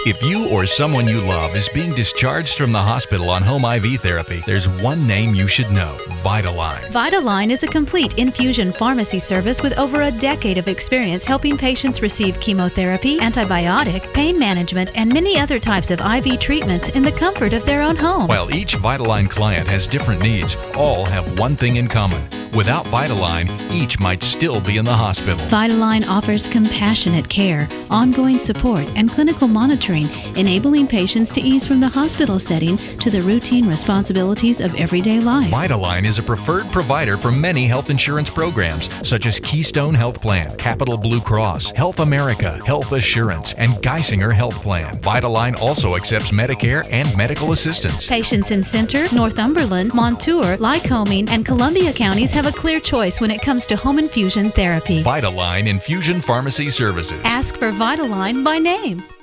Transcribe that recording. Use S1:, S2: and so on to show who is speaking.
S1: If you or someone you love is being discharged from the hospital on home IV therapy, there's one name you should know: Vitaline.
S2: Vitaline is a complete infusion pharmacy service with over a decade of experience helping patients receive chemotherapy, antibiotic, pain management, and many other types of IV treatments in the comfort of their own home.
S1: While each Vitaline client has different needs, all have one thing in common. Without Vitaline, each might still be in the hospital.
S2: Vitaline offers compassionate care, ongoing support, and clinical monitoring, enabling patients to ease from the hospital setting to the routine responsibilities of everyday life.
S1: Vitaline is a preferred provider for many health insurance programs, such as Keystone Health Plan, Capital Blue Cross, Health America, Health Assurance, and Geisinger Health Plan. Vitaline also accepts Medicare and medical assistance.
S2: Patients in Center, Northumberland, Montour, Lycoming, and Columbia counties have a clear choice when it comes to home infusion therapy.
S1: Vitaline Infusion Pharmacy Services.
S2: Ask for Vitaline by name.